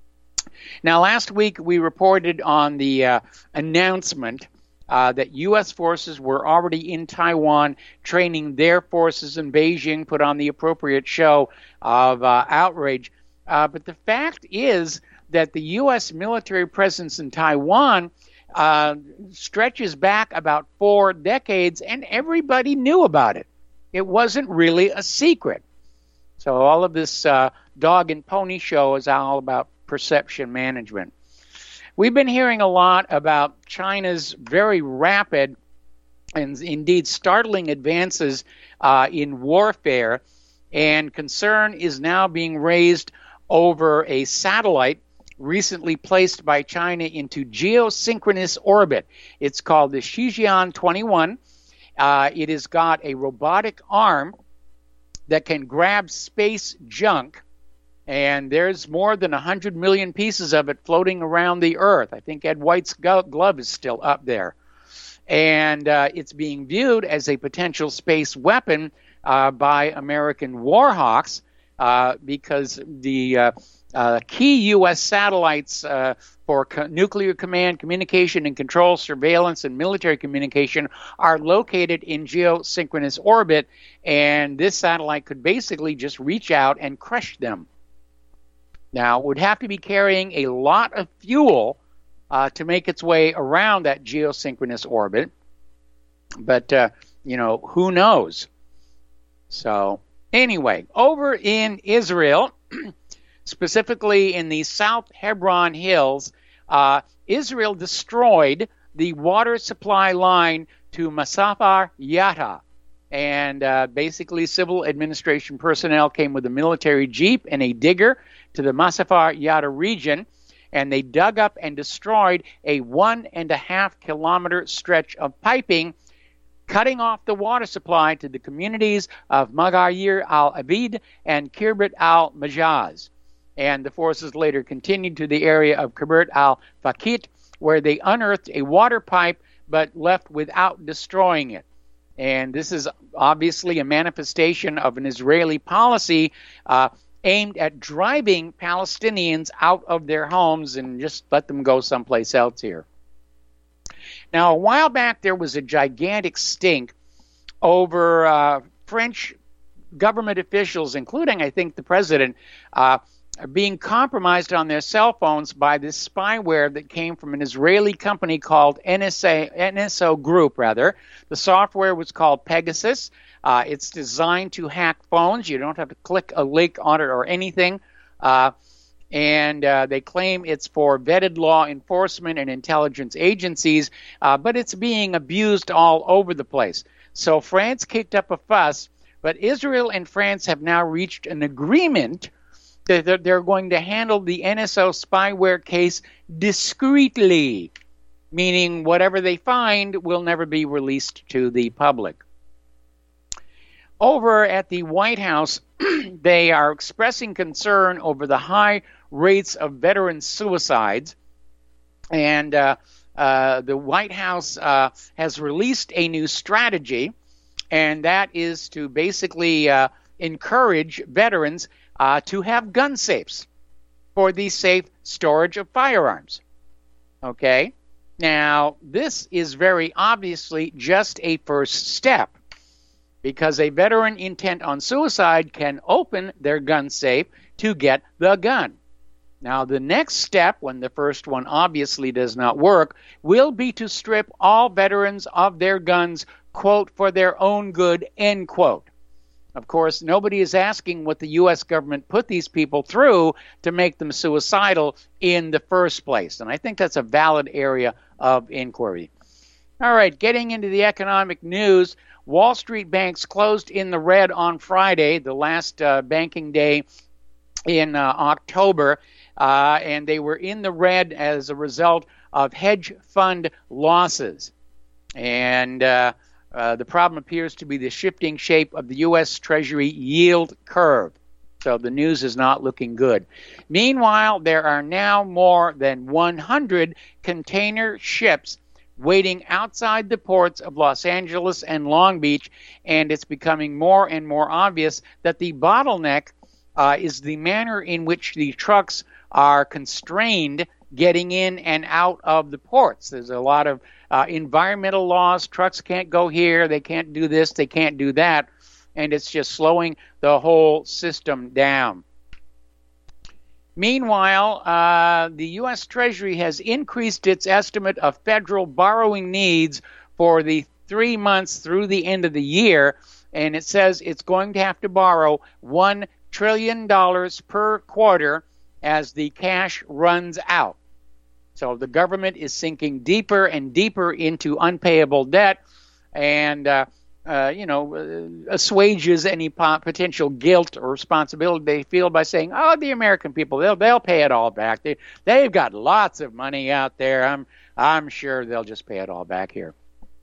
Now, last week we reported on the uh, announcement uh, that U S forces were already in Taiwan training their forces in Beijing, put on the appropriate show of uh, outrage. Uh, but the fact is that the U S military presence in Taiwan uh, stretches back about four decades, and everybody knew about it. It wasn't really a secret. So all of this uh, dog and pony show is all about perception management. We've been hearing a lot about China's very rapid and indeed startling advances uh, in warfare, and concern is now being raised over a satellite recently placed by China into geosynchronous orbit. It's called the Shijian twenty-one. Uh, it has got a robotic arm that can grab space junk, and there's more than one hundred million pieces of it floating around the Earth. I think Ed White's glove is still up there. And uh, it's being viewed as a potential space weapon uh, by American warhawks uh, because the uh, uh, key U S satellites uh, for co- nuclear command, communication and control, surveillance, and military communication are located in geosynchronous orbit, and this satellite could basically just reach out and crush them. Now, it would have to be carrying a lot of fuel uh, to make its way around that geosynchronous orbit, but, uh, you know, who knows? So, anyway, over in Israel, specifically in the South Hebron Hills, uh, Israel destroyed the water supply line to Masafar Yatta. And uh, basically, civil administration personnel came with a military jeep and a digger to the Masafar Yatta region, and they dug up and destroyed a one and a half kilometer stretch of piping, cutting off the water supply to the communities of Magayir al-Abid and Kirbet al-Majaz. And the forces later continued to the area of Kirbet al-Fakit, where they unearthed a water pipe but left without destroying it. And this is obviously a manifestation of an Israeli policy uh, aimed at driving Palestinians out of their homes and just let them go someplace else here. Now, a while back, there was a gigantic stink over uh, French government officials, including, I think, the president, uh, being compromised on their cell phones by this spyware that came from an Israeli company called N S A, N S O Group, rather. The software was called Pegasus. Uh, it's designed to hack phones. You don't have to click a link on it or anything. Uh, and uh, they claim it's for vetted law enforcement and intelligence agencies, uh, but it's being abused all over the place. So France kicked up a fuss, but Israel and France have now reached an agreement that they're going to handle the N S O spyware case discreetly, meaning whatever they find will never be released to the public. Over at the White House, they are expressing concern over the high rates of veteran suicides, and uh, uh, the White House uh, has released a new strategy, and that is to basically uh, encourage veterans Uh, to have gun safes for the safe storage of firearms. Okay? Now, this is very obviously just a first step, because a veteran intent on suicide can open their gun safe to get the gun. Now, the next step, when the first one obviously does not work, will be to strip all veterans of their guns, quote, for their own good, end quote. Of course, nobody is asking what the U S government put these people through to make them suicidal in the first place. And I think that's a valid area of inquiry. All right, getting into the economic news, Wall Street banks closed in the red on Friday, the last uh, banking day in uh, October, uh, and they were in the red as a result of hedge fund losses. And uh, Uh, the problem appears to be the shifting shape of the U S Treasury yield curve. So the news is not looking good. Meanwhile, there are now more than one hundred container ships waiting outside the ports of Los Angeles and Long Beach, and it's becoming more and more obvious that the bottleneck uh, is the manner in which the trucks are constrained getting in and out of the ports. There's a lot of uh, environmental laws. Trucks can't go here. They can't do this. They can't do that. And it's just slowing the whole system down. Meanwhile, uh, the U S Treasury has increased its estimate of federal borrowing needs for the three months through the end of the year, and it says it's going to have to borrow one trillion dollars per quarter as the cash runs out. So the government is sinking deeper and deeper into unpayable debt, and uh, uh, you know, uh, assuages any po- potential guilt or responsibility they feel by saying, "Oh, the American people, they'll they'll pay it all back. They they've got lots of money out there. I'm I'm sure they'll just pay it all back here."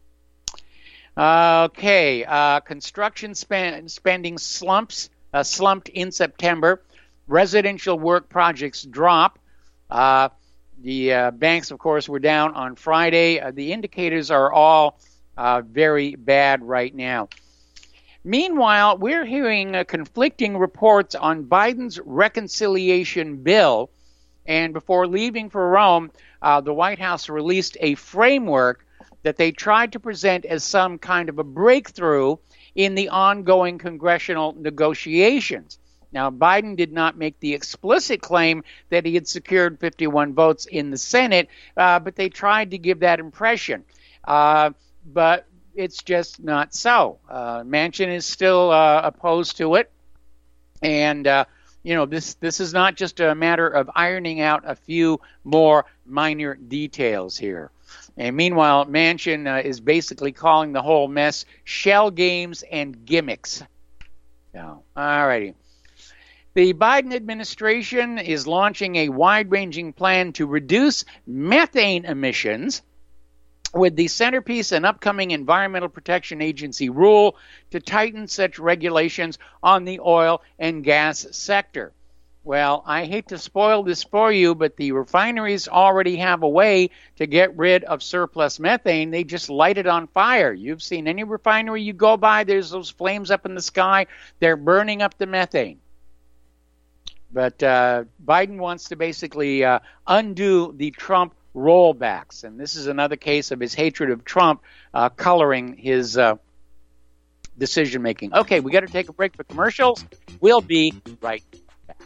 Uh, okay, uh, construction span- spending slumps uh, slumped in September. Residential work projects drop. Uh, The uh, banks, of course, were down on Friday. Uh, the indicators are all uh, very bad right now. Meanwhile, we're hearing uh, conflicting reports on Biden's reconciliation bill. And before leaving for Rome, uh, the White House released a framework that they tried to present as some kind of a breakthrough in the ongoing congressional negotiations. Now, Biden did not make the explicit claim that he had secured fifty-one votes in the Senate, uh, but they tried to give that impression. Uh, but it's just not so. Uh, Manchin is still uh, opposed to it. And, uh, you know, this, this is not just a matter of ironing out a few more minor details here. And meanwhile, Manchin uh, is basically calling the whole mess shell games and gimmicks. So, all righty. The Biden administration is launching a wide-ranging plan to reduce methane emissions, with the centerpiece an upcoming Environmental Protection Agency rule to tighten such regulations on the oil and gas sector. Well, I hate to spoil this for you, but the refineries already have a way to get rid of surplus methane. They just light it on fire. You've seen any refinery you go by, there's those flames up in the sky. They're burning up the methane. But uh, Biden wants to basically uh, undo the Trump rollbacks. And this is another case of his hatred of Trump uh, coloring his uh, decision-making. Okay, we got to take a break for commercials. We'll be right back.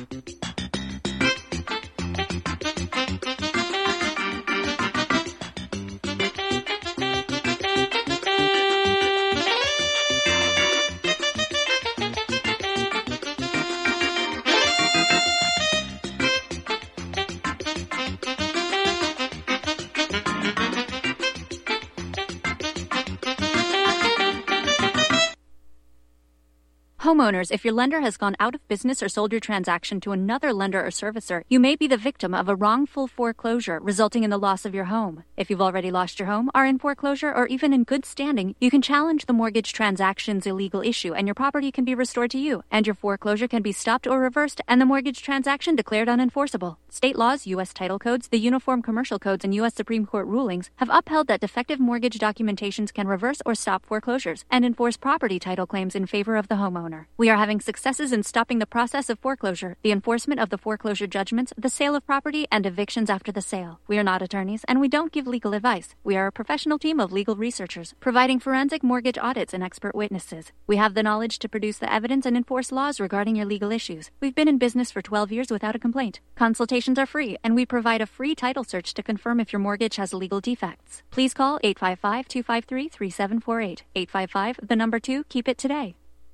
Homeowners, if your lender has gone out of business or sold your transaction to another lender or servicer, you may be the victim of a wrongful foreclosure, resulting in the loss of your home. If you've already lost your home, are in foreclosure, or even in good standing, you can challenge the mortgage transaction's illegal issue, and your property can be restored to you, and your foreclosure can be stopped or reversed, and the mortgage transaction declared unenforceable. State laws, U S title codes, the Uniform Commercial Codes, and U S Supreme Court rulings have upheld that defective mortgage documentations can reverse or stop foreclosures and enforce property title claims in favor of the homeowner. We are having successes in stopping the process of foreclosure, the enforcement of the foreclosure judgments, the sale of property, and evictions after the sale. We are not attorneys, and we don't give legal advice. We are a professional team of legal researchers, providing forensic mortgage audits and expert witnesses. We have the knowledge to produce the evidence and enforce laws regarding your legal issues. We've been in business for twelve years without a complaint. Consultations are free, and we provide a free title search to confirm if your mortgage has legal defects. Please call eight five five, two five three, three seven four eight. eight five five, the number two, keep it today.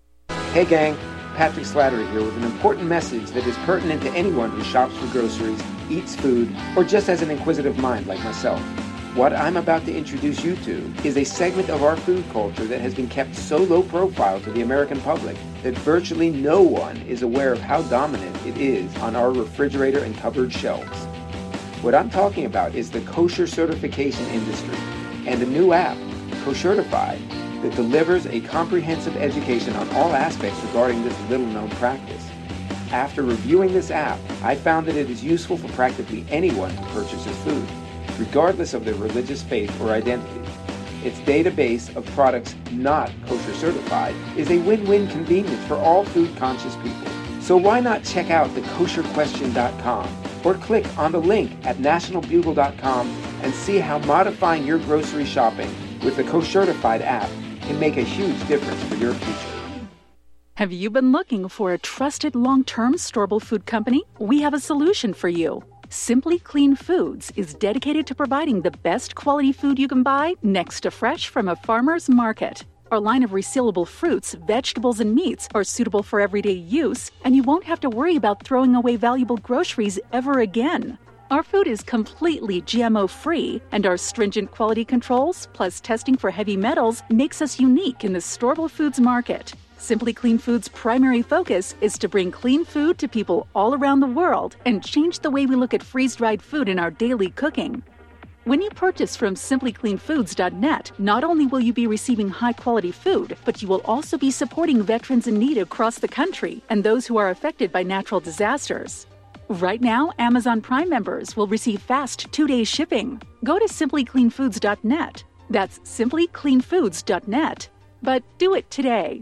Hey gang, Patrick Slattery here with an important message that is pertinent to anyone who shops for groceries, eats food, or just has an inquisitive mind like myself. What I'm about to introduce you to is a segment of our food culture that has been kept so low profile to the American public that virtually no one is aware of how dominant it is on our refrigerator and cupboard shelves. What I'm talking about is the kosher certification industry and a new app, Koshertified, that delivers a comprehensive education on all aspects regarding this little-known practice. After reviewing this app, I found that it is useful for practically anyone who purchases food, regardless of their religious faith or identity. Its database of products not kosher certified is a win-win convenience for all food-conscious people. So why not check out the kosher question dot com or click on the link at national bugle dot com and see how modifying your grocery shopping with the Koshertified app can make a huge difference for your future. Have you been looking for a trusted long-term storable food company? We have a solution for you. Simply Clean Foods is dedicated to providing the best quality food you can buy next to fresh from a farmer's market. Our line of resealable fruits, vegetables, and meats are suitable for everyday use, and you won't have to worry about throwing away valuable groceries ever again. Our food is completely G M O-free, and our stringent quality controls, plus testing for heavy metals, makes us unique in the storable foods market. Simply Clean Foods' primary focus is to bring clean food to people all around the world and change the way we look at freeze-dried food in our daily cooking. When you purchase from simply clean foods dot net, not only will you be receiving high-quality food, but you will also be supporting veterans in need across the country and those who are affected by natural disasters. Right now, Amazon Prime members will receive fast two-day shipping. Go to simply clean foods dot net. That's simply clean foods dot net. But do it today.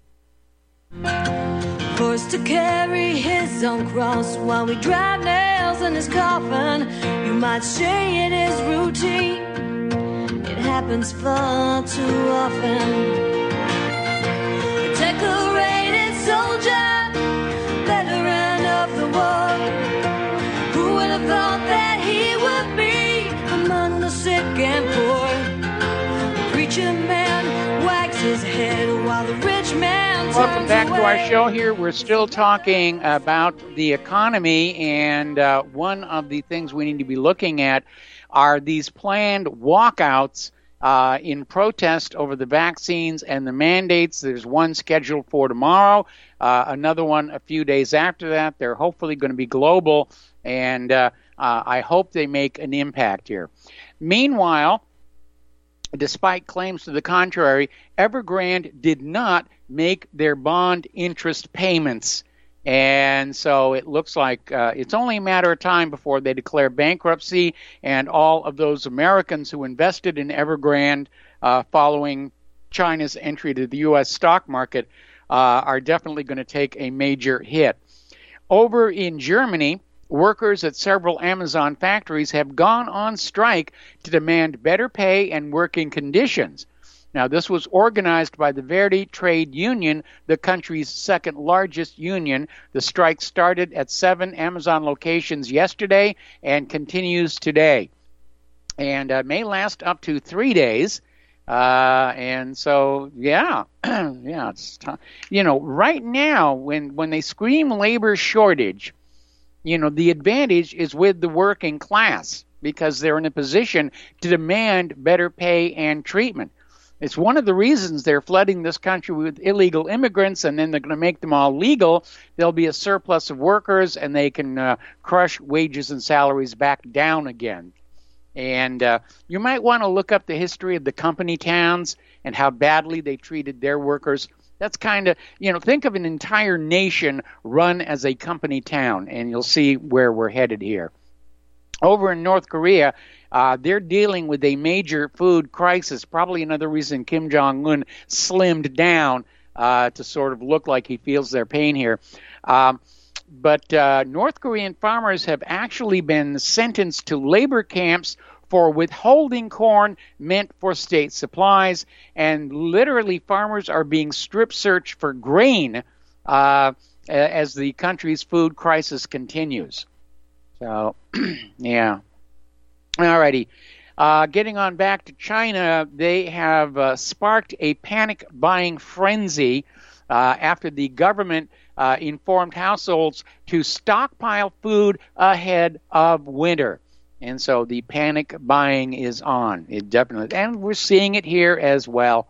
Forced to carry his own cross while we drive nails in his coffin. You might say it is routine. It happens far too often. A decorated soldier, veteran of the war. Who would have thought that he would be among the sick and poor? The preacher man wags his head while the rich man Welcome back to our show here. We're still talking about the economy, and uh, one of the things we need to be looking at are these planned walkouts uh, in protest over the vaccines and the mandates. There's one scheduled for tomorrow, uh, another one a few days after that. They're hopefully going to be global, and uh, uh, I hope they make an impact here. Meanwhile, despite claims to the contrary, Evergrande did not make their bond interest payments. And so it looks like uh, it's only a matter of time before they declare bankruptcy, and all of those Americans who invested in Evergrande uh, following China's entry to the U S stock market uh, are definitely going to take a major hit. Over in Germany, workers at several Amazon factories have gone on strike to demand better pay and working conditions. Now, this was organized by the Verdi Trade Union, the country's second largest union. The strike started at seven Amazon locations yesterday and continues today, and uh, may last up to three days. Uh, and so, yeah, yeah, it's t- you know, right now when when they scream labor shortage, you know, the advantage is with the working class because they're in a position to demand better pay and treatment. It's one of the reasons they're flooding this country with illegal immigrants, and then they're going to make them all legal. There'll be a surplus of workers, and they can uh, crush wages and salaries back down again. And uh, you might want to look up the history of the company towns and how badly they treated their workers. That's kind of, you know, think of an entire nation run as a company town, and you'll see where we're headed here. Over in North Korea, uh, they're dealing with a major food crisis, probably another reason Kim Jong-un slimmed down uh, to sort of look like he feels their pain here. Um, but uh, North Korean farmers have actually been sentenced to labor camps for withholding corn meant for state supplies, and literally farmers are being strip searched for grain uh, as the country's food crisis continues. So, yeah. All righty. Uh, getting on back to China, they have uh, sparked a panic buying frenzy uh, after the government uh, informed households to stockpile food ahead of winter. And so the panic buying is on. It definitely, and we're seeing it here as well.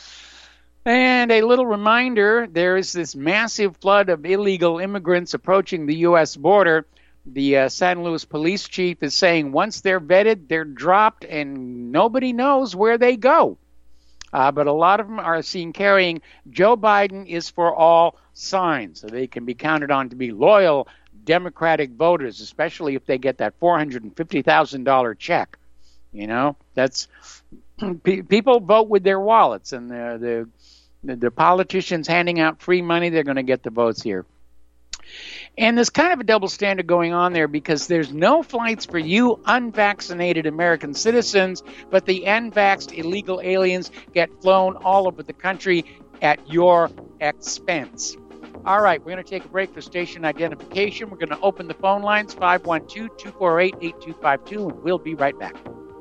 And a little reminder, there is this massive flood of illegal immigrants approaching the U S border. The uh, San Luis police chief is saying once they're vetted, they're dropped, and nobody knows where they go. Uh, but a lot of them are seen carrying Joe Biden is for all signs, so they can be counted on to be loyal Democratic voters, especially if they get that four hundred fifty thousand dollars check. You know, that's pe- people vote with their wallets, and the, the the politicians handing out free money, they're going to get the votes here. And there's kind of a double standard going on there because there's no flights for you unvaccinated American citizens, but the unvaxxed illegal aliens get flown all over the country at your expense. All right, we're going to take a break for station identification. We're going to open the phone lines, five one two, two four eight, eight two five two, and we'll be right back.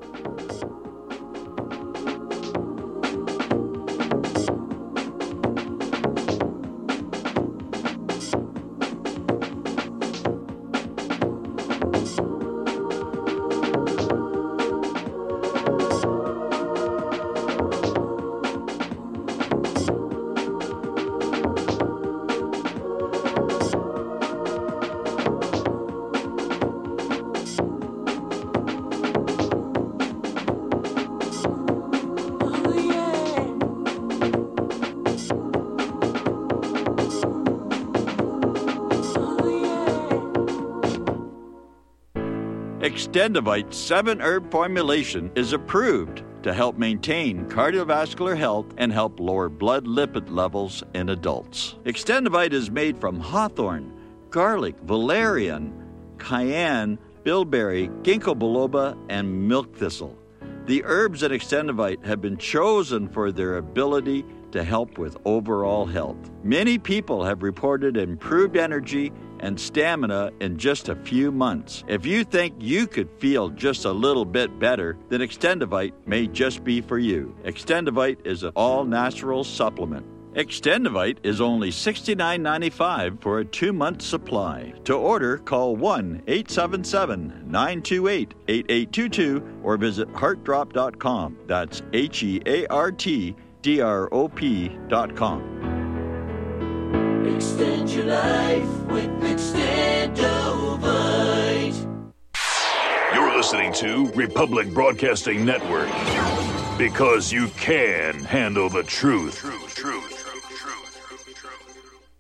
Extendivite seven herb formulation is approved to help maintain cardiovascular health and help lower blood lipid levels in adults. Extendivite is made from hawthorn, garlic, valerian, cayenne, bilberry, ginkgo biloba, and milk thistle. The herbs in Extendivite have been chosen for their ability to help with overall health. Many people have reported improved energy and stamina in just a few months. If you think you could feel just a little bit better, then Extendivite may just be for you. Extendivite is an all-natural supplement. Extendivite is only sixty-nine ninety-five for a two-month supply. To order, call one eight seven seven, nine two eight, eight eight two two or visit heart drop dot com. That's H E A R T D R O P dot com. Extend your life with Extendovite. You're listening to Republic Broadcasting Network. Because you can handle the truth. Truth, truth, truth, truth, truth, truth.